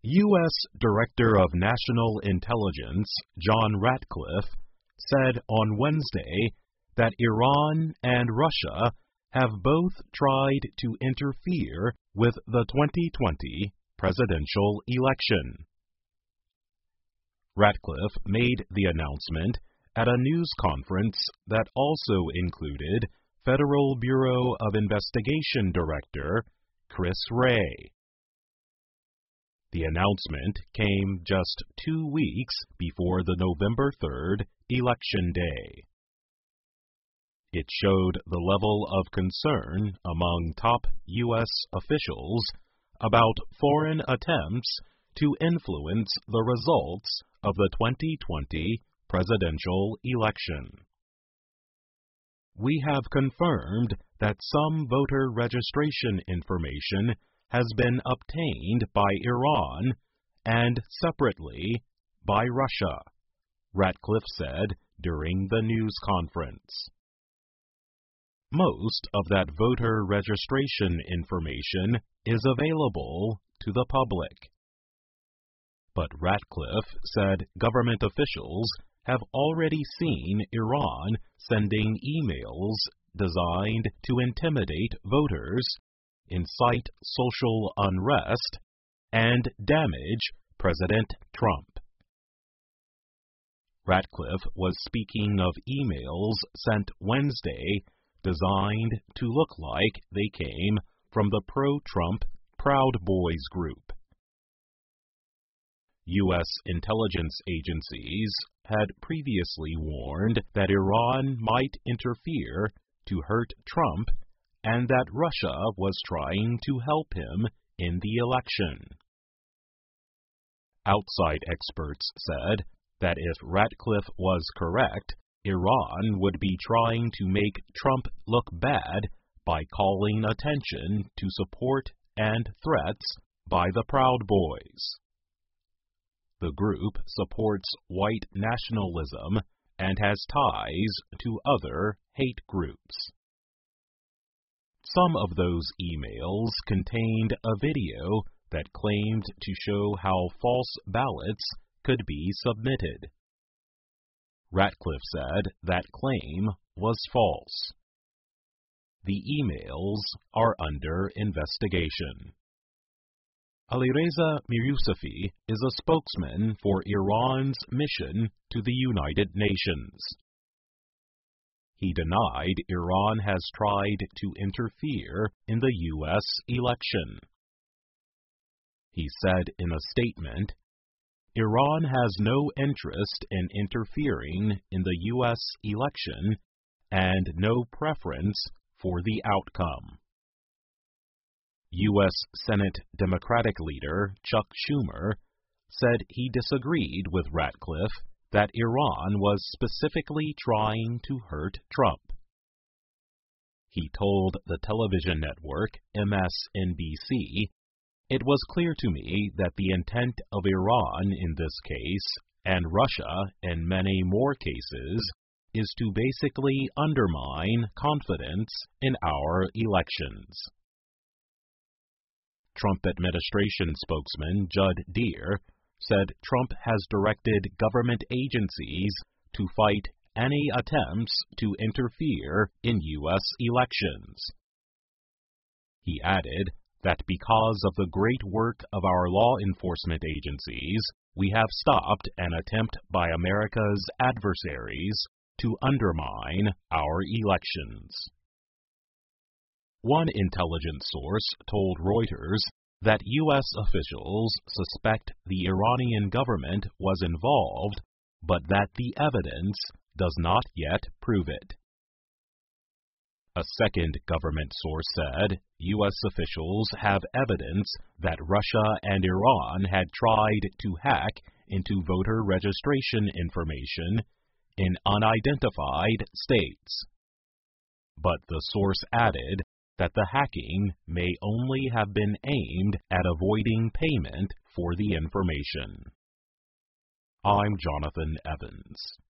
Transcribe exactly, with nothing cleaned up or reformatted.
U S Director of National Intelligence John Ratcliffe said on Wednesday that Iran and Russia have both tried to interfere with the twenty twenty presidential election. Ratcliffe made the announcement at a news conference that also included Federal Bureau of Investigation Director Chris Wray. The announcement came just two weeks before the November third election day. It showed the level of concern among top U S officials about foreign attempts to influence the results of the twenty twenty presidential election. We have confirmed that some voter registration information has been obtained by Iran and separately by Russia, Ratcliffe said during the news conference. Most of that voter registration information is available to the public. But Ratcliffe said government officials have already seen Iran sending emails designed to intimidate voters, incite social unrest, and damage President Trump. Ratcliffe was speaking of emails sent Wednesday designed to look like they came from the pro-Trump Proud Boys group. U S intelligence agencies had previously warned that Iran might interfere to hurt Trump and that Russia was trying to help him in the election. Outside experts said that if Ratcliffe was correct, Iran would be trying to make Trump look bad by calling attention to support and threats by the Proud Boys. The group supports white nationalism and has ties to other hate groups. Some of those emails contained a video that claimed to show how false ballots could be submitted. Ratcliffe said that claim was false. The emails are under investigation. Alireza Miryousefi is a spokesman for Iran's mission to the United Nations. He denied Iran has tried to interfere in the U S election. He said in a statement, Iran has no interest in interfering in the U S election and no preference for the outcome. U S Senate Democratic leader Chuck Schumer said he disagreed with Ratcliffe that Iran was specifically trying to hurt Trump. He told the television network M S N B C, "It was clear to me that the intent of Iran in this case, and Russia in many more cases, is to basically undermine confidence in our elections." Trump administration spokesman Judd Deere said Trump has directed government agencies to fight any attempts to interfere in U S elections. He added that because of the great work of our law enforcement agencies, we have stopped an attempt by America's adversaries to undermine our elections. One intelligence source told Reuters that U S officials suspect the Iranian government was involved, but that the evidence does not yet prove it. A second government source said U S officials have evidence that Russia and Iran had tried to hack into voter registration information in unidentified states. But the source added that the hacking may only have been aimed at avoiding payment for the information. I'm Jonathan Evans.